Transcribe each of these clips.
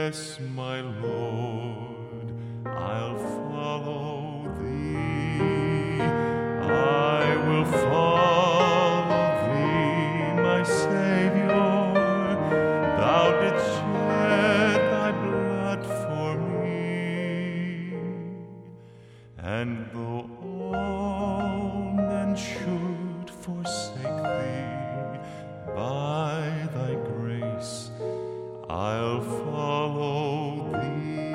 Yes, my Lord, I'll follow thee. I will follow thee, my Savior. Thou didst shed thy blood for me. And though all men should forsake thee, by thy grace I'll follow thee.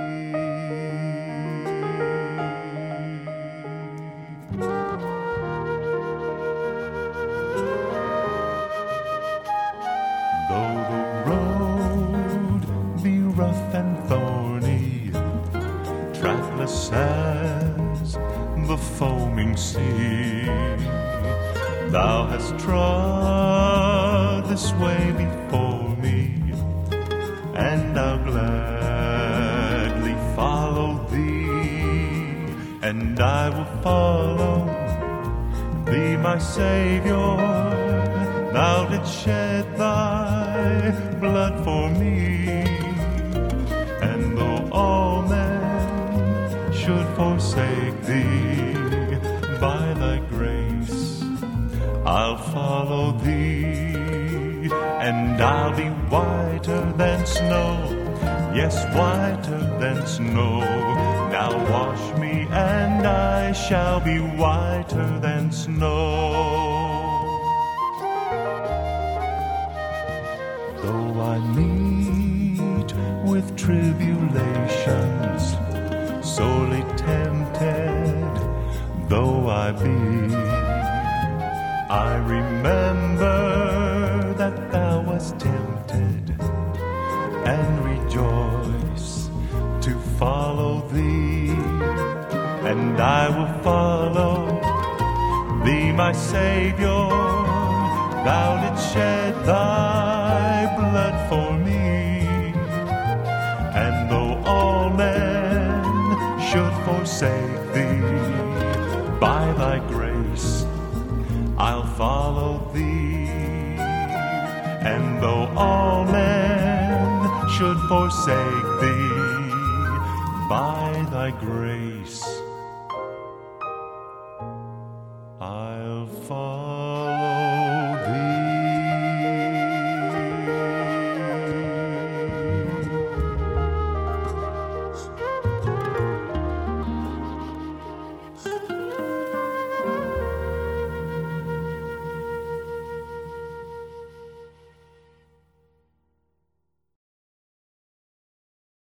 Though the road be rough and thorny, trackless as the foaming sea, thou hast trod this way before me, and I'll gladly follow thee, and I will follow thee, my Savior. Thou didst shed thy blood for me, and though all men should forsake thee, by thy grace I'll follow thee, and I'll be whiter than snow, yes, whiter than snow. Now wash me, and I shall be whiter than snow. Though I meet with tribulations, sorely tempted though I be, I remember that thou wast tempted, and rejoice to follow thee, and I will follow thee, my Savior. Thou didst shed thy blood for me, and though all men should forsake thee, by thy grace I'll follow thee, and though all men should forsake thee, by thy grace